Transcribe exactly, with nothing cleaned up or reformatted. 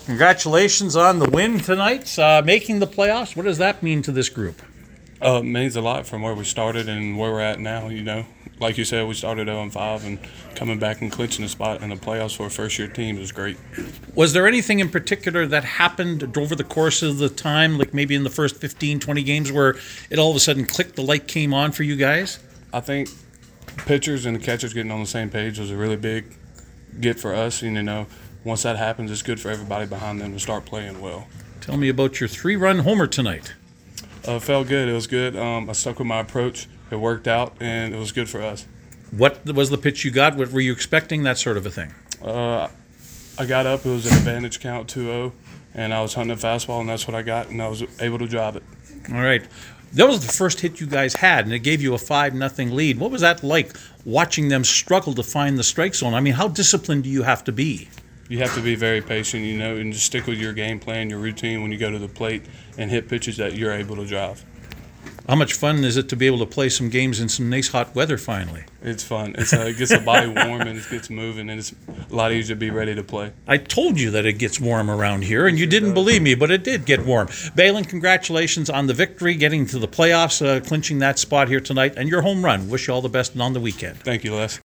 Congratulations on the win tonight, uh, making the playoffs. What does that mean to this group? Uh, it means a lot from where we started and where we're at now. You know, like you said, we started oh and five, and coming back and clinching a spot in the playoffs for a first-year team was great. Was there anything in particular that happened over the course of the time, like maybe in the first fifteen, twenty games, where it all of a sudden clicked, the light came on for you guys? I think pitchers and the catchers getting on the same page was a really big get for us. And, you know, once that happens, it's good for everybody behind them to start playing well. Tell me about your three-run homer tonight. Uh, it felt good. It was good. Um, I stuck with my approach. It worked out, and it was good for us. What was the pitch you got? What were you expecting, that sort of a thing? Uh, I got up. It was an advantage count, two oh, and I was hunting a fastball, and that's what I got, and I was able to drive it. All right. That was the first hit you guys had, and it gave you a five nothing lead. What was that like, watching them struggle to find the strike zone? I mean, how disciplined do you have to be? You have to be very patient, you know, and just stick with your game plan, your routine when you go to the plate and hit pitches that you're able to drive. How much fun is it to be able to play some games in some nice hot weather finally? It's fun. It's uh, it gets the body warm and it gets moving, and it's a lot easier to be ready to play. I told you that it gets warm around here, and you didn't believe me, but it did get warm. Balin, congratulations on the victory, getting to the playoffs, uh, clinching that spot here tonight, and your home run. Wish you all the best on the weekend. Thank you, Les.